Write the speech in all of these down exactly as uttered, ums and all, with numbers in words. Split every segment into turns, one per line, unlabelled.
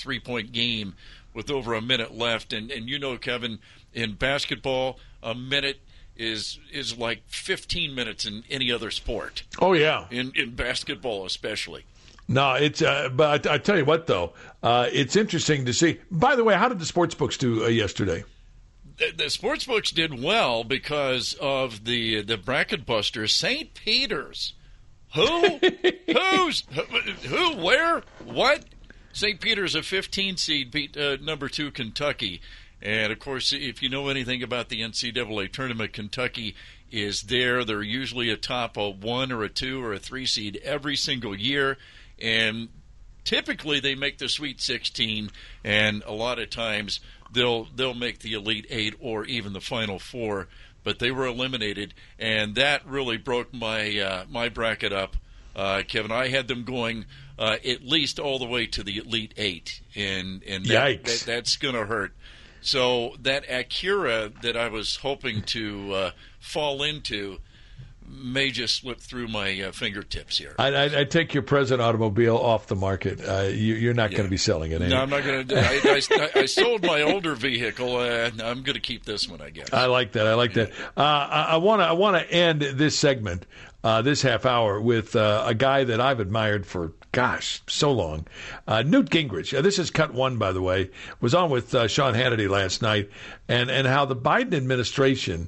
three-point game with over a minute left. And, and you know, Kevin, in basketball, a minute is is like fifteen minutes in any other sport.
Oh, yeah.
In, in basketball especially.
No, it's. Uh, but I, I tell you what, though, uh, it's interesting to see. By the way, how did the sports books do uh, yesterday?
The, the sports books did well because of the the bracket buster, Saint Peter's. Who? Who's? Who? Where? What? Saint Peter's, a fifteen seed, beat uh, number two Kentucky. And, of course, if you know anything about the N C double A tournament, Kentucky is there. They're usually a top a one or a two or a three seed every single year. And typically they make the Sweet sixteen, and a lot of times they'll they'll make the Elite Eight or even the Final Four. But they were eliminated, and that really broke my uh, my bracket up, uh, Kevin. I had them going uh, at least all the way to the Elite Eight, and and that, that, that's going to hurt. So that Acura that I was hoping to uh, fall into may just slip through my uh, fingertips here.
I, I, I take your present automobile off the market. Uh, you, you're not yeah. going to be selling it, eh?
No, I'm not going to. I, I, I sold my older vehicle. Uh, I'm going to keep this one, I guess.
I like that. I like yeah. that. Uh, I want to. I want to end this segment, uh, this half hour, with uh, a guy that I've admired for, gosh, so long. Uh, Newt Gingrich. Uh, this is cut one, by the way. Was on with uh, Sean Hannity last night, and and how the Biden administration,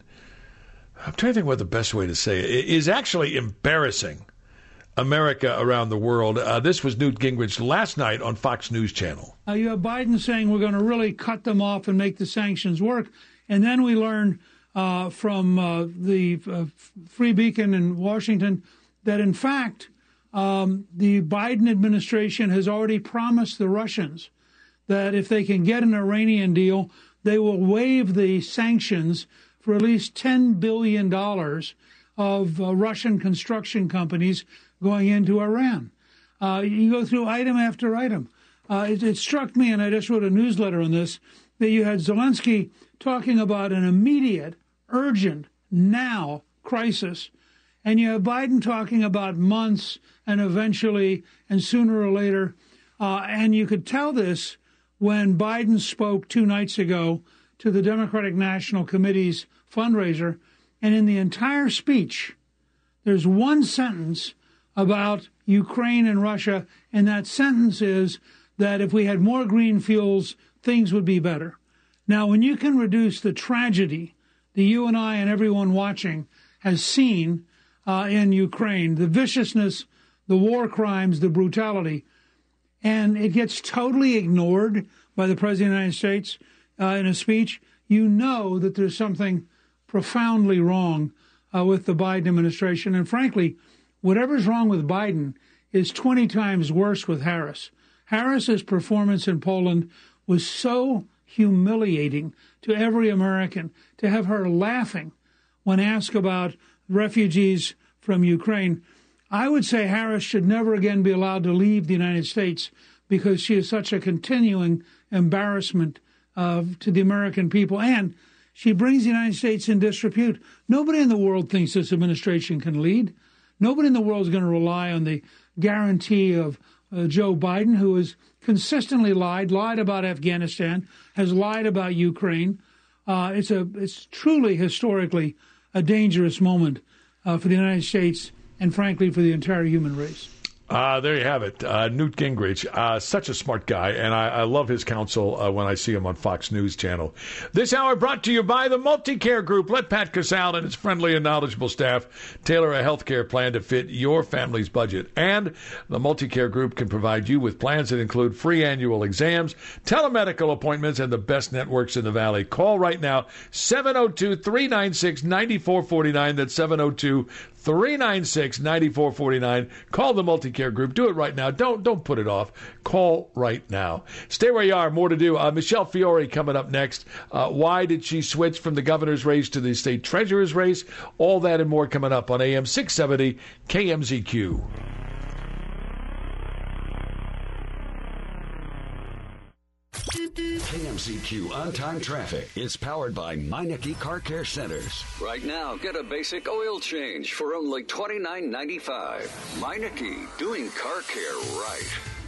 I'm trying to think what the best way to say it is, actually embarrassing America around the world. Uh, this was Newt Gingrich last night on Fox News Channel.
Uh, you have Biden saying we're going to really cut them off and make the sanctions work. And then we learn uh, from uh, the uh, Free Beacon in Washington that, in fact, um, the Biden administration has already promised the Russians that if they can get an Iranian deal, they will waive the sanctions for at least ten billion dollars of uh, Russian construction companies going into Iran. Uh, you go through item after item. Uh, it, it struck me, and I just wrote a newsletter on this, that you had Zelensky talking about an immediate, urgent, now crisis, and you have Biden talking about months and eventually and sooner or later. Uh, and you could tell this when Biden spoke two nights ago to the Democratic National Committee's fundraiser, and in the entire speech, there's one sentence about Ukraine and Russia, and that sentence is that if we had more green fuels, things would be better. Now, when you can reduce the tragedy that you and I and everyone watching has seen uh, in Ukraine, the viciousness, the war crimes, the brutality, and it gets totally ignored by the President of the United States uh, in a speech, you know that there's something profoundly wrong uh, with the Biden administration. And frankly, whatever's wrong with Biden is twenty times worse with Harris. Harris's performance in Poland was so humiliating to every American, to have her laughing when asked about refugees from Ukraine. I would say Harris should never again be allowed to leave the United States because she is such a continuing embarrassment uh, to the American people. And she brings the United States in disrepute. Nobody in the world thinks this administration can lead. Nobody in the world is going to rely on the guarantee of uh, Joe Biden, who has consistently lied, lied about Afghanistan, has lied about Ukraine. Uh, it's a, it's truly historically a dangerous moment uh, for the United States and, frankly, for the entire human race.
Uh, there you have it. Uh, Newt Gingrich, uh, such a smart guy, and I, I love his counsel uh, when I see him on Fox News Channel. This hour brought to you by the MultiCare Group. Let Pat Casale and his friendly and knowledgeable staff tailor a health care plan to fit your family's budget. And the MultiCare Group can provide you with plans that include free annual exams, telemedical appointments, and the best networks in the Valley. Call right now, seven oh two, three nine six, nine four four nine. That's seven oh two, three nine six, nine four four nine. Call the MultiCare Group. Do it right now. Don't don't put it off. Call right now. Stay where you are. More to do. Uh, Michelle Fiore coming up next. Uh, why did she switch from the governor's race to the state treasurer's race? All that and more coming up on A M six seventy K M Z Q.
K M Z Q on-time traffic is powered by Meineke Car Care Centers.
Right now, get a basic oil change for only twenty-nine ninety-five. Meineke, doing car care right.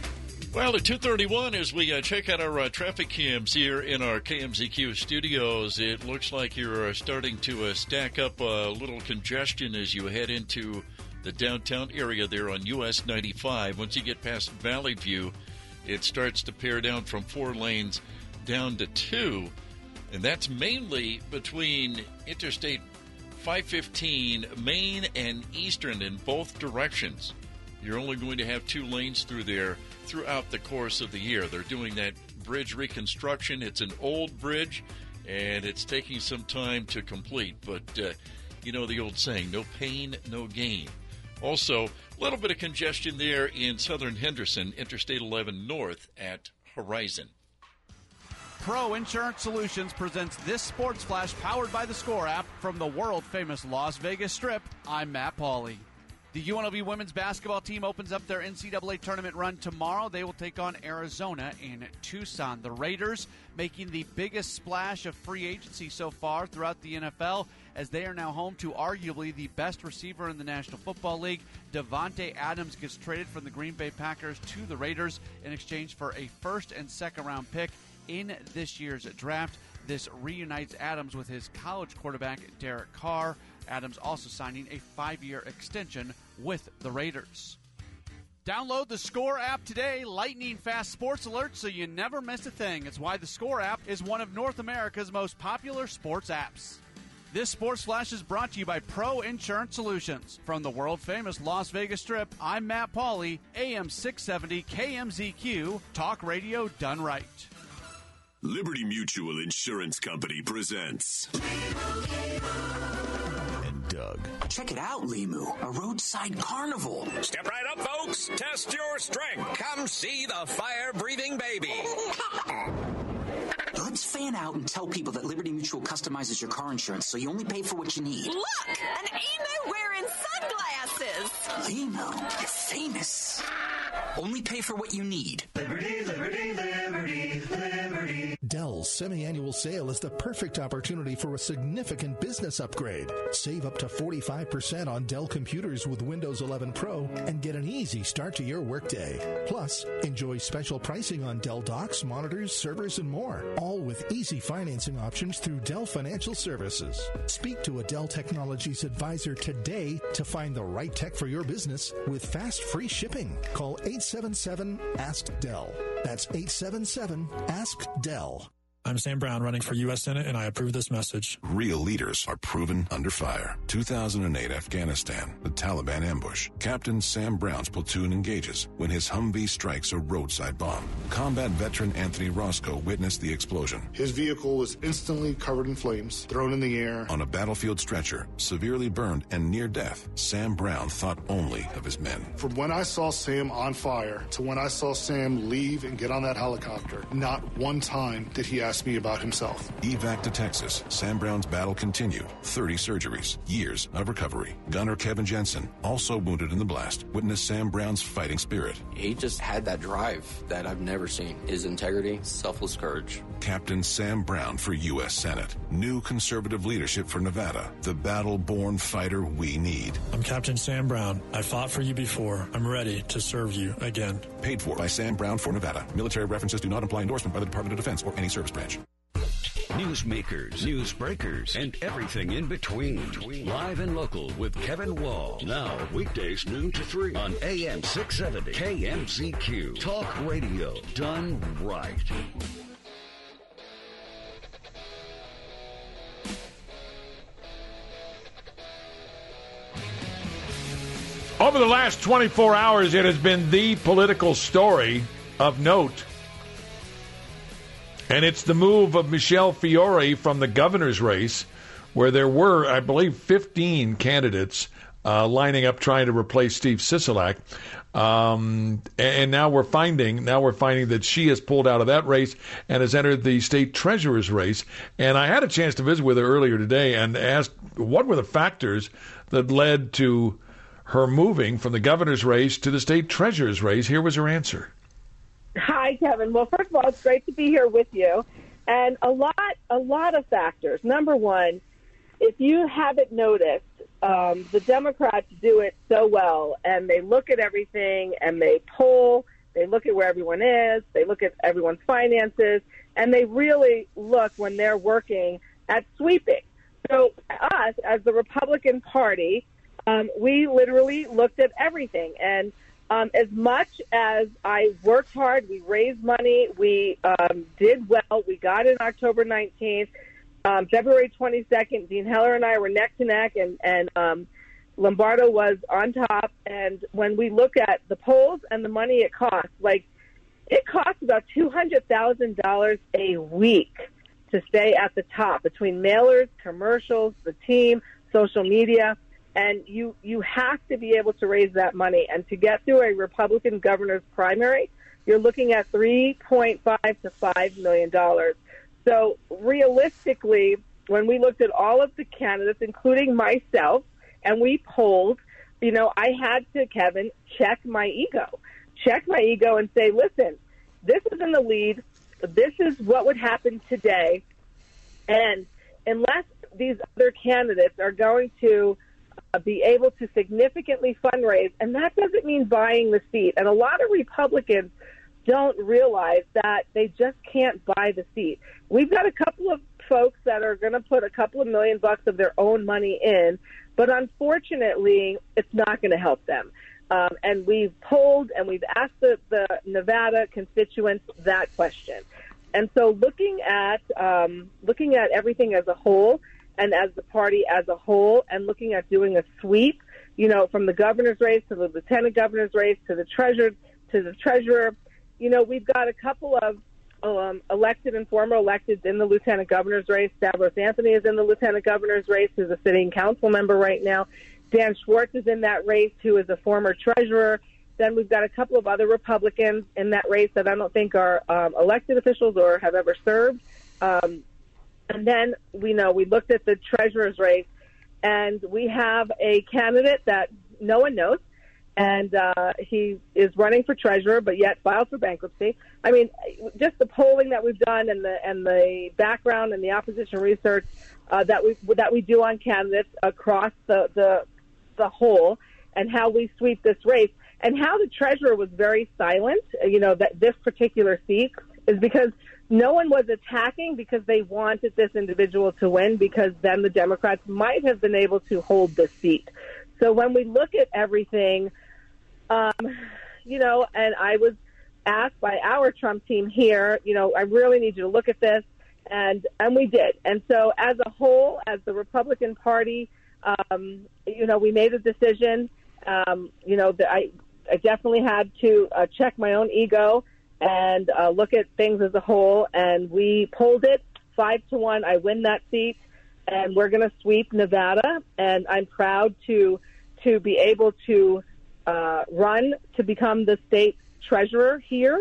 Well, at two thirty-one, as we uh, check out our uh, traffic cams here in our K M Z Q studios, it looks like you're uh, starting to uh, stack up a little congestion as you head into the downtown area there on U S ninety-five. Once you get past Valley View, it starts to pare down from four lanes down to two, and that's mainly between Interstate five fifteen, Main and Eastern in both directions. You're only going to have two lanes through there throughout the course of the year. They're doing that bridge reconstruction. It's an old bridge, and it's taking some time to complete. But, uh, you know the old saying, no pain, no gain. Also, a little bit of congestion there in southern Henderson, Interstate eleven North at Horizon.
Pro Insurance Solutions presents this Sports Flash powered by the Score app from the world-famous Las Vegas Strip. I'm Matt Pauley. The U N L V women's basketball team opens up their N C double A tournament run tomorrow. They will take on Arizona in Tucson. The Raiders making the biggest splash of free agency so far throughout the N F L, as they are now home to arguably the best receiver in the National Football League. Davante Adams gets traded from the Green Bay Packers to the Raiders in exchange for a first and second round pick in this year's draft. This reunites Adams with his college quarterback, Derek Carr. Adams also signing a five-year extension with the Raiders. Download the Score app today. Lightning-fast sports alerts so you never miss a thing. It's why the Score app is one of North America's most popular sports apps. This Sports Flash is brought to you by Pro Insurance Solutions. From the world-famous Las Vegas Strip, I'm Matt Pauley, A M six seventy K M Z Q, Talk Radio done right.
Liberty Mutual Insurance Company presents... Doug.
Check it out, Limu, a roadside carnival.
Step right up, folks. Test your strength. Come see the fire-breathing baby.
Let's fan out and tell people that Liberty Mutual customizes your car insurance so you only pay for what you need.
Look, an emu wearing sunglasses.
Limu, you're famous. Only pay for what you need.
Liberty, liberty, liberty, liberty.
Dell's semi-annual sale is the perfect opportunity for a significant business upgrade. Save up to forty-five percent on Dell computers with Windows eleven Pro and get an easy start to your workday. Plus, enjoy special pricing on Dell docks, monitors, servers, and more, all with easy financing options through Dell Financial Services. Speak to a Dell Technologies advisor today to find the right tech for your business with fast, free shipping. Call eight seven seven, ask Dell. That's eight seven seven, ask Dell.
I'm Sam Brown, running for U S Senate, and I approve this message.
Real leaders are proven under fire. two thousand eight Afghanistan, the Taliban ambush. Captain Sam Brown's platoon engages when his Humvee strikes a roadside bomb. Combat veteran Anthony Roscoe witnessed the explosion.
His vehicle was instantly covered in flames, thrown in the air.
On a battlefield stretcher, severely burned and near death, Sam Brown thought only of his men.
From when I saw Sam on fire to when I saw Sam leave and get on that helicopter, not one time did he ask me about himself.
Evac to Texas. Sam Brown's battle continued. thirty surgeries. Years of recovery. Gunner Kevin Jensen, also wounded in the blast, witnessed Sam Brown's fighting spirit.
He just had that drive that I've never seen. His integrity, selfless courage.
Captain Sam Brown for U S Senate. New conservative leadership for Nevada. The battle-born fighter we need.
I'm Captain Sam Brown. I fought for you before. I'm ready to serve you again.
Paid for by Sam Brown for Nevada. Military references do not imply endorsement by the Department of Defense or any service branch.
Newsmakers, news breakers, and everything in between. Live and local with Kevin Wall. Now, weekdays noon to three on A M six seventy K M Z Q. Talk radio done right.
Over the last twenty-four hours, it has been the political story of note. And it's the move of Michelle Fiore from the governor's race, where there were, I believe, fifteen candidates uh, lining up trying to replace Steve Sisolak. Um, and now we're finding, now we're finding that she has pulled out of that race and has entered the state treasurer's race. And I had a chance to visit with her earlier today and asked what were the factors that led to her moving from the governor's race to the state treasurer's race. Here was her answer.
Hi, Kevin. Well, first of all, it's great to be here with you. And a lot, a lot of factors. Number one, if you haven't noticed, um, the Democrats do it so well, and they look at everything, and they poll, They look at where everyone is. They look at everyone's finances. And they really look when they're working at sweeping. So us, as the Republican Party, um, we literally looked at everything. And um, as much as I worked hard, we raised money, we um, did well. We got in October nineteenth. Um, February twenty-second, Dean Heller and I were neck to neck, and, and um, Lombardo was on top. And when we look at the polls and the money it costs, like, it costs about two hundred thousand dollars a week to stay at the top between mailers, commercials, the team, social media. And you, you have to be able to raise that money. And to get through a Republican governor's primary, you're looking at three point five to five million dollars. So realistically, when we looked at all of the candidates, including myself, and we polled, you know, I had to, Kevin, check my ego. Check my ego and say, listen, this is in the lead. This is what would happen today. And unless these other candidates are going to uh, be able to significantly fundraise, and that doesn't mean buying the seat. And a lot of Republicans don't realize that they just can't buy the seat. We've got a couple of folks that are going to put a couple of million bucks of their own money in, but unfortunately, it's not going to help them. Um, and we've polled and we've asked the, the Nevada constituents that question. And so looking at um, looking at everything as a whole and as the party as a whole and looking at doing a sweep, you know, from the governor's race to the lieutenant governor's race to the treasurer, to the treasurer, you know, we've got a couple of um, elected and former electeds in the lieutenant governor's race. Stavros Anthony is in the lieutenant governor's race, who's a sitting council member right now. Dan Schwartz is in that race, who is a former treasurer. Then we've got a couple of other Republicans in that race that I don't think are um, elected officials or have ever served. Um, and then we know we looked at the treasurer's race, and we have a candidate that no one knows, and uh, he is running for treasurer, but yet filed for bankruptcy. I mean, just the polling that we've done and the and the background and the opposition research uh, that we that we do on candidates across the the the whole, and how we sweep this race, and how the treasurer was very silent, you know, that this particular seat is because no one was attacking because they wanted this individual to win, because then the Democrats might have been able to hold this seat. So when we look at everything, um, you know, and I was asked by our Trump team here, you know, I really need you to look at this, and and we did. And so as a whole, as the Republican Party, Um, you know, we made a decision. Um, you know, that I, I definitely had to uh, check my own ego and uh, look at things as a whole. And we pulled it five to one. I win that seat, and we're going to sweep Nevada. And I'm proud to to be able to uh, run to become the state treasurer here.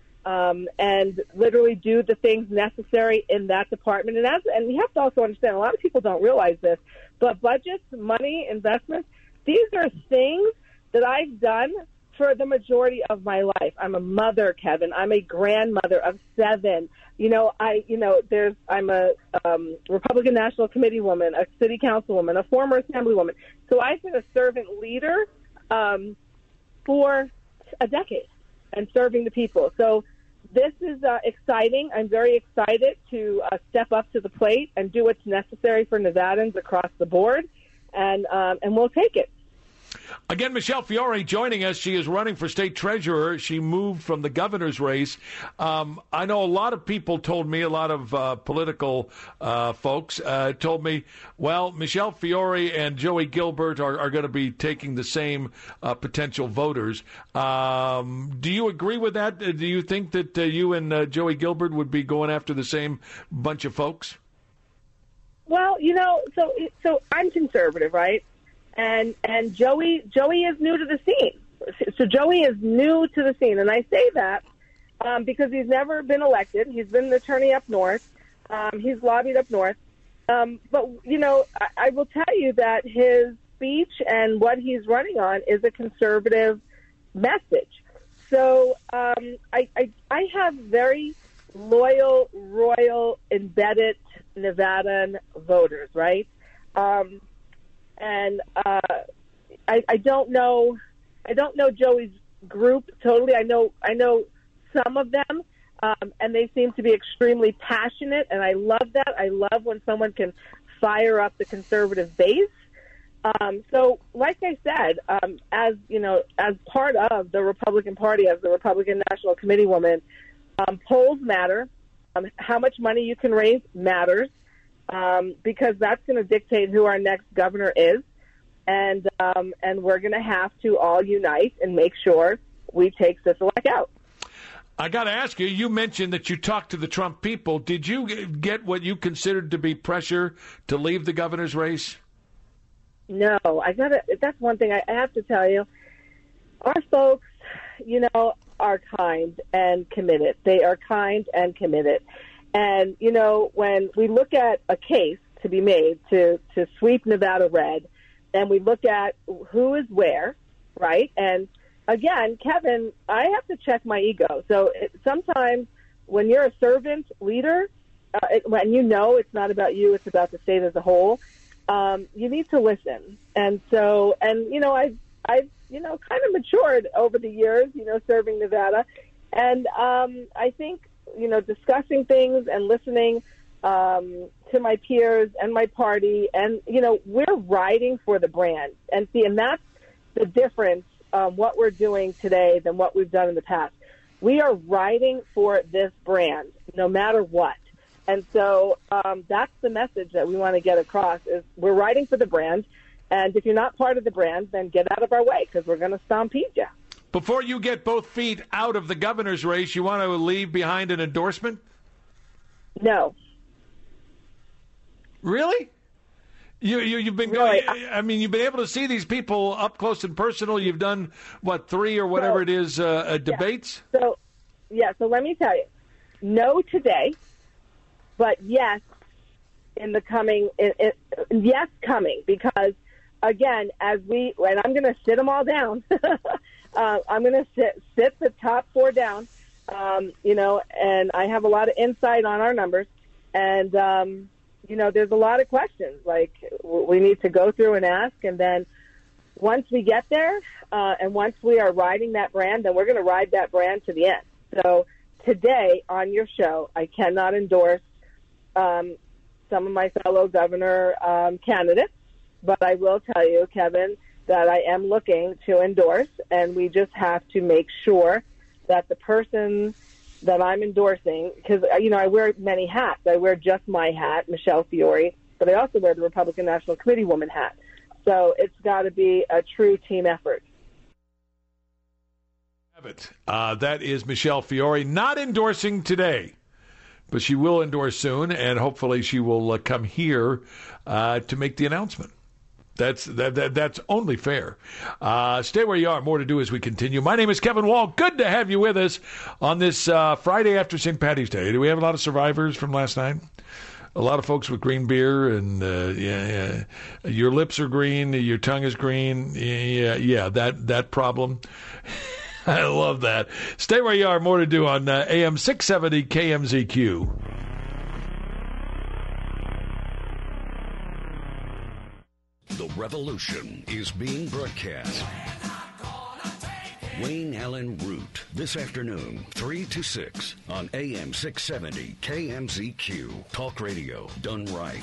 Um, and literally do the things necessary in that department. And as, and you have to also understand, a lot of people don't realize this, but budgets, money, investments, these are things that I've done for the majority of my life. I'm a mother, Kevin. I'm a grandmother of seven. You know, I, you know, there's, I'm a um, Republican National Committee woman, a city councilwoman, a former assemblywoman. So I've been a servant leader um, for a decade and serving the people. So this is uh, exciting. I'm very excited to uh, step up to the plate and do what's necessary for Nevadans across the board, and um, and we'll take it.
Again, Michelle Fiore joining us. She is running for state treasurer. She moved from the governor's race. Um, I know a lot of people told me, a lot of uh, political uh, folks uh, told me, well, Michelle Fiore and Joey Gilbert are, are going to be taking the same uh, potential voters. Um, do you agree with that? Do you think that uh, you and uh, Joey Gilbert would be going after the same bunch of folks?
Well, you know, so so I'm conservative, right? And and Joey Joey is new to the scene. So Joey is new to the scene. And I say that um, because he's never been elected. He's been an attorney up north. Um, he's lobbied up north. Um, but, you know, I, I will tell you that his speech and what he's running on is a conservative message. So um, I, I, I have very loyal, royal, embedded Nevadan voters, right? Um And uh, I, I don't know, I don't know Joey's group totally. I know I know some of them, um, and they seem to be extremely passionate, and I love that. I love when someone can fire up the conservative base. Um, so, like I said, um, as you know, as part of the Republican Party, as the Republican National Committee woman, um, polls matter. Um, how much money you can raise matters, um, because that's going to dictate who our next governor is, and um, and we're going to have to all unite and make sure we take Sisolak out.
I got to ask you, you mentioned that you talked to the Trump people. Did you get what you considered to be pressure to leave the governor's race?
No, I got to. That's one thing I have to tell you. Our folks, you know, are kind and committed. They are kind and committed. And, you know, when we look at a case to be made to, to sweep Nevada red, and we look at who is where, right? And again, Kevin, I have to check my ego. So it, sometimes when you're a servant leader, uh, it, when you know it's not about you, it's about the state as a whole, um, you need to listen. And so, and, you know, I've, I've, you know, kind of matured over the years, you know, serving Nevada. And um, I think, you know, discussing things and listening um, to my peers and my party, and, you know, we're riding for the brand. And see, and that's the difference, um, what we're doing today than what we've done in the past. We are riding for this brand, no matter what. And so um, that's the message that we want to get across, is we're riding for the brand. And if you're not part of the brand, then get out of our way, because we're going to stampede you.
Before you get both feet out of the governor's race, you want to leave behind an endorsement?
No.
Really? You, you, you've been
really,
going, I mean, you've been able to see these people up close and personal. You've done, what, three or whatever so, it is, uh, uh, debates?
Yeah. So, yeah, so let me tell you. No today, but yes in the coming, it, it, yes coming, because, again, as we, and I'm going to sit them all down. uh, I'm going to sit, sit the top four down, um, you know, and I have a lot of insight on our numbers. And, um, you know, there's a lot of questions, like, we need to go through and ask. And then once we get there, uh, and once we are riding that brand, then we're going to ride that brand to the end. So today on your show, I cannot endorse um, some of my fellow governor um, candidates, but I will tell you, Kevin, that I am looking to endorse, and we just have to make sure that the person that I'm endorsing, because, you know, I wear many hats. I wear just my hat, Michelle Fiore, but I also wear the Republican National Committee woman hat. So it's got to be a true team effort.
Uh, that is Michelle Fiore, not endorsing today, but she will endorse soon, and hopefully she will uh, come here uh, to make the announcement. That's that, that that's only fair. Uh, stay where you are. More to do as we continue. My name is Kevin Wall. Good to have you with us on this uh, Friday after Saint Patty's Day. Do we have a lot of survivors from last night? A lot of folks with green beer, and uh, yeah, yeah, your lips are green, your tongue is green. Yeah, yeah, that that problem. I love that. Stay where you are. More to do on uh, A M six seventy K M Z Q.
The revolution is being broadcast. Wayne Allen Root, this afternoon, three to six on A M six seventy K M Z Q. Talk radio done right.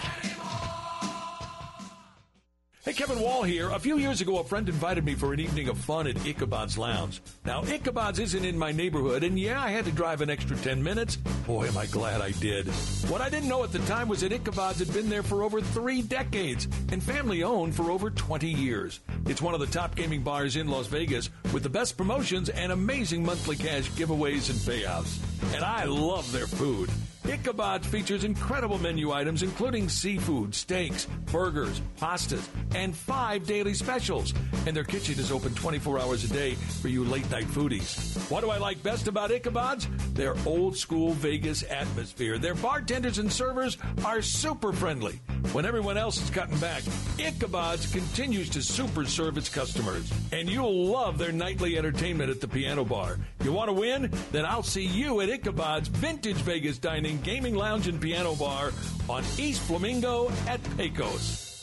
Hey, Kevin Wall here. A few years ago, a friend invited me for an evening of fun at Ichabod's Lounge. Now, Ichabod's isn't in my neighborhood, and yeah, I had to drive an extra ten minutes. Boy, am I glad I did. What I didn't know at the time was that Ichabod's had been there for over three decades and family-owned for over twenty years. It's one of the top gaming bars in Las Vegas with the best promotions and amazing monthly cash giveaways and payouts. And I love their food. Ichabod's features incredible menu items, including seafood, steaks, burgers, pastas, and five daily specials. And their kitchen is open twenty-four hours a day for you late-night foodies. What do I like best about Ichabod's? Their old-school Vegas atmosphere. Their bartenders and servers are super friendly. When everyone else is cutting back, Ichabod's continues to super serve its customers. And you'll love their nightly entertainment at the piano bar. You want to win? Then I'll see you at Ichabod's Vintage Vegas Dining, Gaming Lounge, and Piano Bar on East Flamingo at Pecos.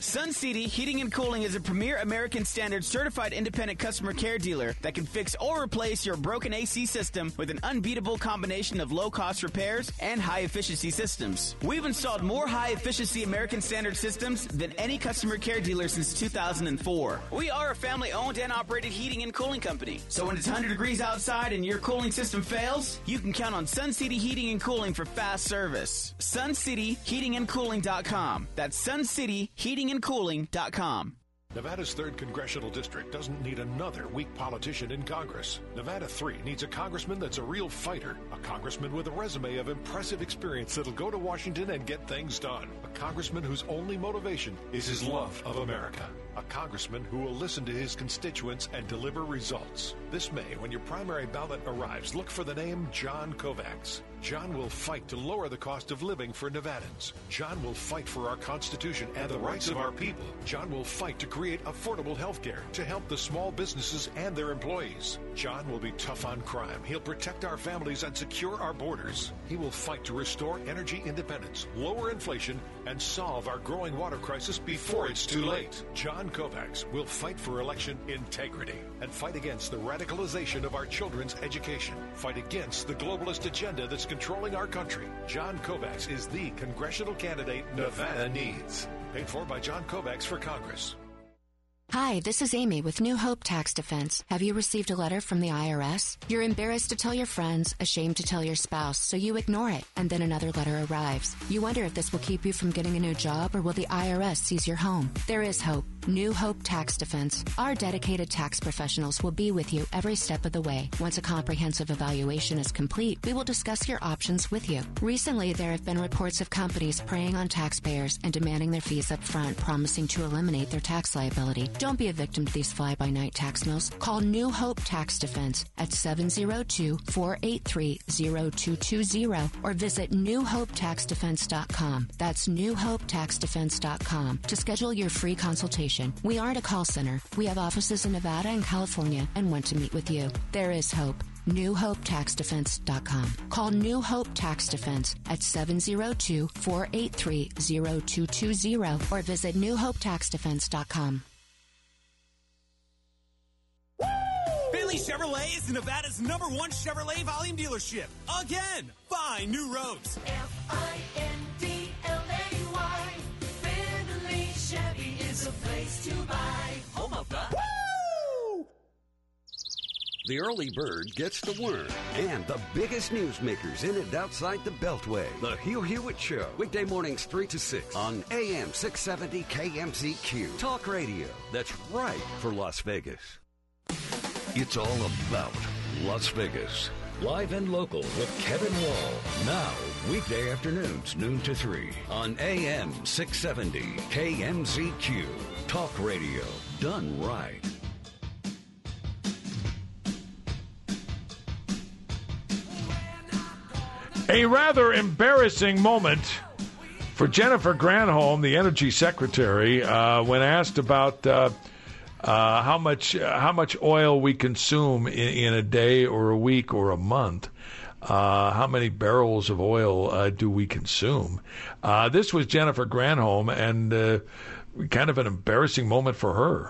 Sun City Heating and Cooling is a premier American Standard certified independent customer care dealer that can fix or replace your broken A C system with an unbeatable combination of low-cost repairs and high-efficiency systems. We've installed more high-efficiency American Standard systems than any customer care dealer since two thousand four. We are a family-owned and operated heating and cooling company, so when it's one hundred degrees outside and your cooling system fails, you can count on Sun City Heating and Cooling for fast service. sun city heating and cooling dot com. That's sun city heating and cooling dot com.
Nevada's third Congressional District doesn't need another weak politician in Congress. Nevada three needs a congressman that's a real fighter, a congressman with a resume of impressive experience that'll go to Washington and get things done, a congressman whose only motivation is his love of America, a congressman who will listen to his constituents and deliver results. This May, when your primary ballot arrives, look for the name John Kovacs. John will fight to lower the cost of living for Nevadans. John will fight for our Constitution and the rights of our people. John will fight to create affordable health care to help the small businesses and their employees. John will be tough on crime. He'll protect our families and secure our borders. He will fight to restore energy independence, lower inflation, and solve our growing water crisis before it's too late. John Kovacs will fight for election integrity and fight against the radicalization of our children's education. Fight against the globalist agenda that's controlling our country. John Kovacs is the congressional candidate Nevada needs. Paid for by John Kovacs for Congress.
Hi, this is Amy with New Hope Tax Defense. Have you received a letter from the I R S? You're embarrassed to tell your friends, ashamed to tell your spouse, so you ignore it, and then another letter arrives. You wonder if this will keep you from getting a new job, or will the I R S seize your home? There is hope. New Hope Tax Defense. Our dedicated tax professionals will be with you every step of the way. Once a comprehensive evaluation is complete, we will discuss your options with you. Recently, there have been reports of companies preying on taxpayers and demanding their fees up front, promising to eliminate their tax liability. Don't be a victim to these fly-by-night tax mills. Call New Hope Tax Defense at seven zero two, four eight three, zero two two zero or visit new hope tax defense dot com. That's new hope tax defense dot com to schedule your free consultation. We aren't a call center. We have offices in Nevada and California and want to meet with you. There is hope. new hope tax defense dot com. Call New Hope Tax Defense at seven zero two, four eight three, zero two two zero or visit new hope tax defense dot com.
Finley Chevrolet is Nevada's number one Chevrolet volume dealership. Again, find new roads.
F I N D L A Y. Finley Chevy is a place to buy. Home of the... Woo!
The early bird gets the worm, and the biggest newsmakers in and outside the Beltway. The Hugh Hewitt Show, weekday mornings three to six on A M six seventy K M Z Q. Talk radio that's right for Las Vegas. It's all about Las Vegas. Live and local with Kevin Wall. Now, weekday afternoons, noon to three on A M six seventy K M Z Q. Talk radio done right.
A rather embarrassing moment for Jennifer Granholm, the Energy Secretary, uh, when asked about uh, uh, how much uh, how much oil we consume in, in a day or a week or a month. Uh, how many barrels of oil uh, do we consume? Uh, this was Jennifer Granholm, and uh, kind of an embarrassing moment for her.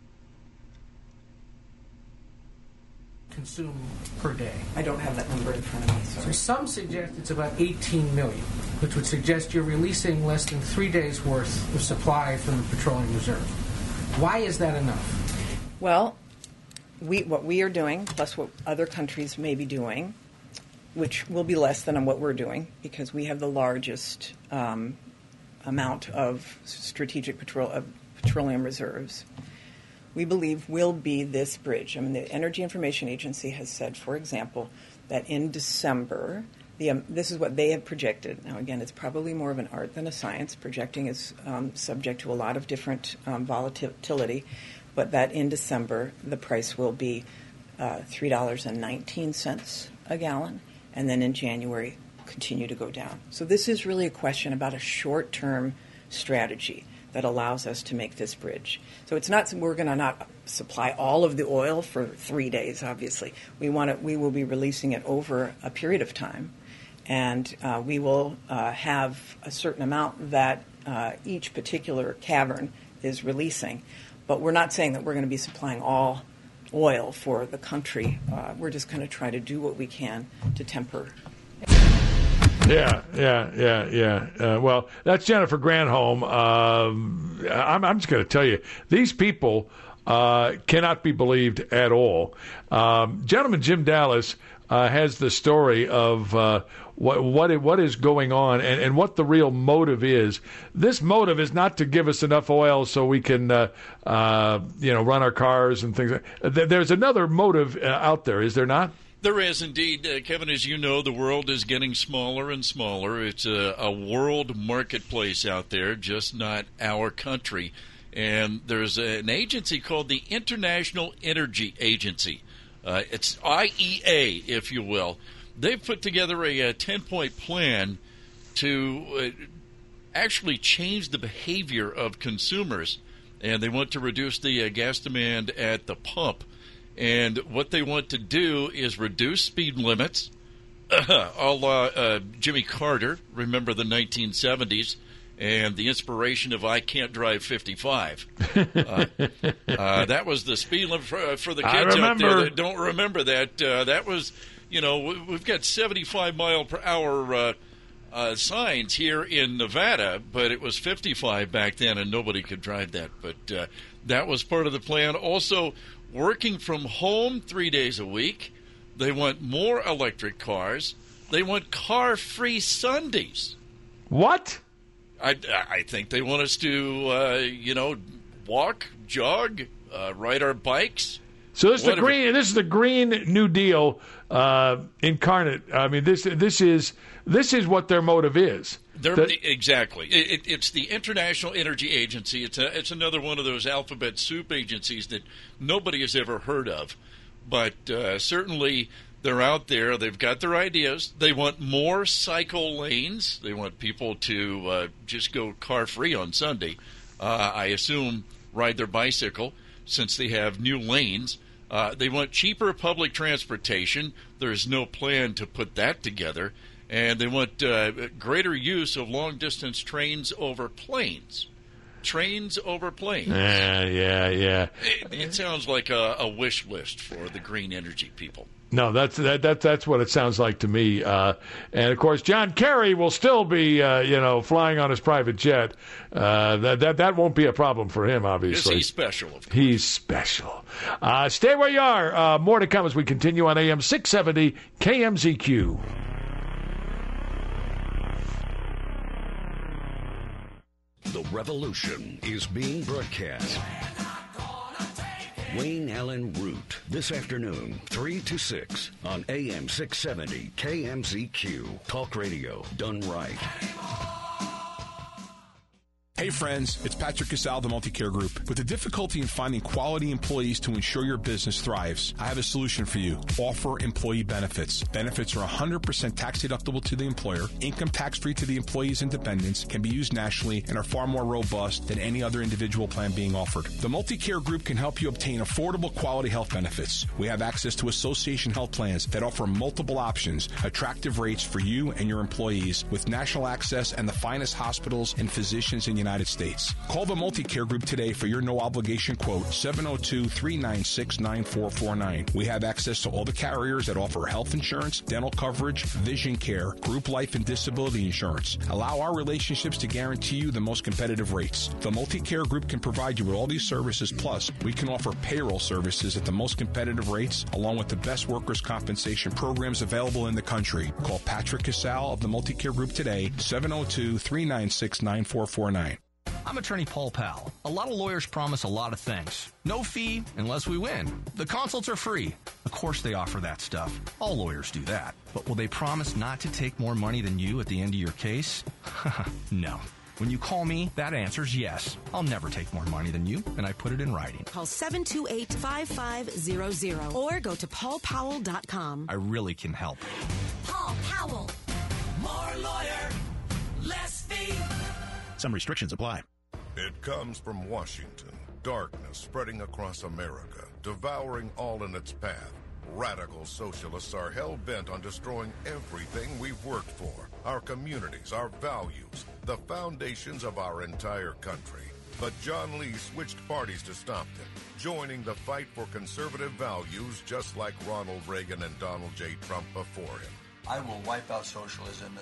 Consume per day.
I don't have that number in front of me. Sorry.
So some suggest it's about eighteen million, which would suggest you're releasing less than three days' worth of supply from the petroleum reserve. Why is that enough?
Well, we what we are doing, plus what other countries may be doing, which will be less than what we're doing because we have the largest um, amount of strategic petro- of petroleum reserves. We believe will be this bridge. I mean, the Energy Information Agency has said, for example, that in December, the, um, this is what they have projected. Now, again, it's probably more of an art than a science. Projecting is um, subject to a lot of different um, volatility, but that in December, the price will be uh, three dollars and nineteen cents a gallon, and then in January, continue to go down. So this is really a question about a short-term strategy that allows us to make this bridge. So it's not we're going to not supply all of the oil for three days. Obviously, we want it. We will be releasing it over a period of time, and uh, we will uh, have a certain amount that uh, each particular cavern is releasing. But we're not saying that we're going to be supplying all oil for the country. Uh, we're just going to try to do what we can to temper.
Yeah, yeah, yeah, yeah. Uh, well, that's Jennifer Granholm. Um, I'm, I'm just going to tell you, these people uh, cannot be believed at all. Um, gentleman Jim Dallas uh, has the story of uh, what what what is going on and, and what the real motive is. This motive is not to give us enough oil so we can, uh, uh, you know, run our cars and things. There's another motive uh, out there, is there not?
There is indeed, uh, Kevin. As you know, the world is getting smaller and smaller. It's a, a world marketplace out there, just not our country. And there's a, an agency called the International Energy Agency. Uh, it's I E A, if you will. They've put together a, a ten-point plan to uh, actually change the behavior of consumers. And they want to reduce the uh, gas demand at the pump. And what they want to do is reduce speed limits, uh, a la uh, Jimmy Carter, remember the nineteen seventies, and the inspiration of I Can't Drive fifty-five. Uh, uh, that was the speed limit for, for the kids out there that don't remember that. Uh, that was, you know, we've got seventy-five mile per hour uh, uh, signs here in Nevada, but it was fifty-five back then, and nobody could drive that. But uh, that was part of the plan. Also, working from home three days a week. They want more electric cars. They want car-free Sundays.
What?
I, I think they want us to, uh, you know, walk, jog, uh, ride our bikes.
So this is the
whatever.
green. This is the Green New Deal uh, incarnate. I mean, this this is this is what their motive is.
The, exactly. It, it, it's the International Energy Agency. It's a, it's another one of those alphabet soup agencies that nobody has ever heard of. But uh, certainly they're out there. They've got their ideas. They want more cycle lanes. They want people to uh, just go car-free on Sunday. Uh, I assume ride their bicycle since they have new lanes. Uh, they want cheaper public transportation. There's no plan to put that together. And they want uh, greater use of long-distance trains over planes. Trains over planes.
Yeah, yeah, yeah.
It, it sounds like a, a wish list for the green energy people.
No, that's that, that that's what it sounds like to me. Uh, and of course, John Kerry will still be, uh, you know, flying on his private jet. Uh, that that that won't be a problem for him, obviously.
Yes, he's special. Of course.
He's special. Uh, stay where you are. Uh, more to come as we continue on A M six seventy K M Z Q.
The revolution is being broadcast. Wayne Allen Root, this afternoon, three to six on A M six seventy K M Z Q. Talk radio done right.
Hey friends, it's Patrick Casal, the Multicare Group. With the difficulty in finding quality employees to ensure your business thrives, I have a solution for you. Offer employee benefits. Benefits are one hundred percent tax deductible to the employer, income tax free to the employee's independents, can be used nationally, and are far more robust than any other individual plan being offered. The Multicare Group can help you obtain affordable quality health benefits. We have access to association health plans that offer multiple options, attractive rates for you and your employees, with national access and the finest hospitals and physicians in the United States. Call the Multicare Group today for your no-obligation quote, seven oh two, three nine six, nine four four nine. We have access to all the carriers that offer health insurance, dental coverage, vision care, group life and disability insurance. Allow our relationships to guarantee you the most competitive rates. The Multicare Group can provide you with all these services, plus we can offer payroll services at the most competitive rates, along with the best workers' compensation programs available in the country. Call Patrick Casal of the Multicare Group today, seven oh two, three nine six, nine four four nine.
I'm attorney Paul Powell. A lot of lawyers promise a lot of things. No fee unless we win. The consults are free. Of course they offer that stuff. All lawyers do that. But will they promise not to take more money than you at the end of your case? No. When you call me, that answer's yes. I'll never take more money than you, and I put it in writing.
Call seven two eight, five five zero zero or go to paul powell dot com.
I really can help.
Paul Powell. More lawyer, less fee.
Some restrictions apply.
It comes from Washington. Darkness spreading across America, devouring all in its path.
Radical socialists are hell-bent on destroying everything we've worked for. Our communities, our values, the foundations of our entire country. But John Lee switched parties to stop them, joining the fight for conservative values just like Ronald Reagan and Donald J. Trump before him.
I will wipe out socialism